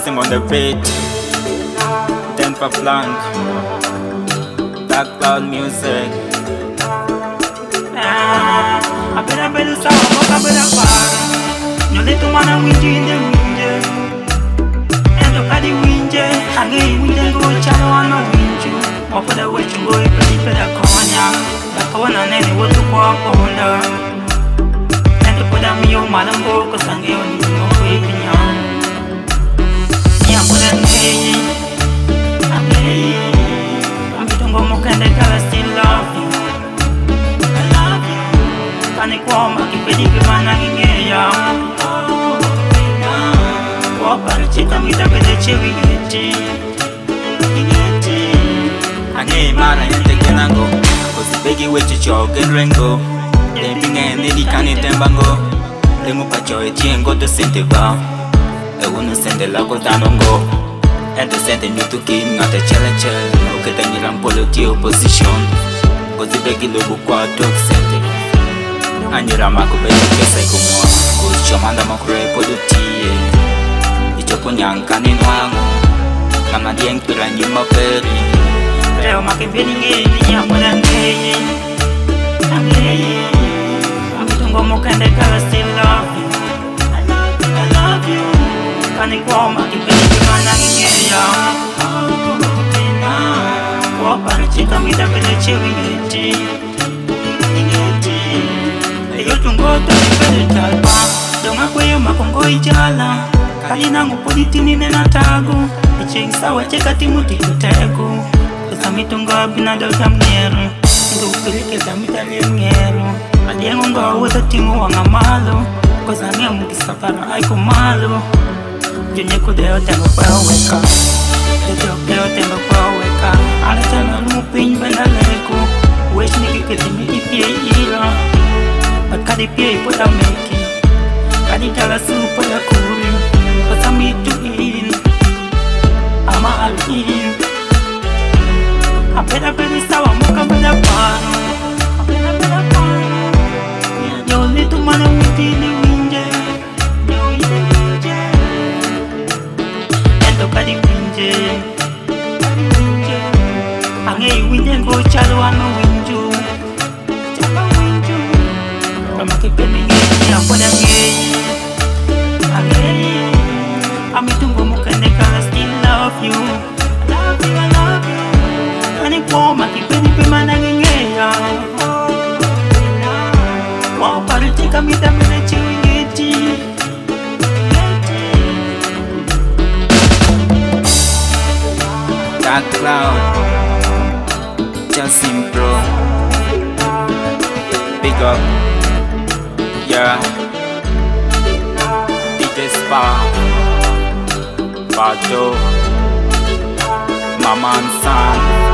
System on the beat. Temper Blanc. Dark Cloud Music. I better sound, I better fire. No little man and wind in the wind. And look at the wind. Again, wind and go channel on the wind. Or for the way to go, you better corner. The corner, and then what to walk on the. And to put on me, your madam, because I'm going to go creeping on. Yeah, put on me. I'm going to go more and I still love you. Kwama kipedi kimana kingeya Wapari chika mita pede chewi geti Age mara yente kenango Kosi begi wechi choke rengo Dempinge nidi kani tembango Lengu pacho etiengo to sente ba Eunu sente lako tanongo Ento sente nyutu kin ngate challenge Uketa nyilampolo ti opposition Kosi begi lubu kwa tok sente Anjira mako bete kesa ikumwa Kuchomanda makure podutie Ichopo nyanka ni nwangu Kama dieng pira nyuma peri Leo makipeni ngeni ya mwena ngeni Amitungo mokende kala still love you I love you Kani kwa makipeni kimana ngeni ya Wapari chika mita pede chewi ngeti Yo tungo to pede talpa Donga kweyo makongo ijala Kali nangu politini nena tagu Iching sawa cheka timu tikutegu Kesa mitungo abina doja mnieru Ndu upilike za mitali mnieru Adiengo nga uweza timu wanga malo Koza ngia mukisafara aiko malo Junye kudeo tengo kwa weka Jojo kudeo tengo kwa weka Ale tena lumu pinyi benda leku Wesh nikikitimi ipie ila Kadi pia ipo ya meki Kadi kala supo ya kuri Kosa mitu in Ama alin Apena pedi sawa muka bada pano Apena bada pano Yo litu mana witi ni winje Yo witi winje Ento kadi winje Kadi winje Ange winje go chalo ano winju Chalo winju Kama kipeni ngeni ya kwada ngeni Ageni Amitungo mukende kala still love you I love you Kani koma kipeni pima na ngeya Wapari tika mita mene chiwi ngeti Dark Cloud Justin Pro Big up Yeah DJ Spa Bato Mama and Sam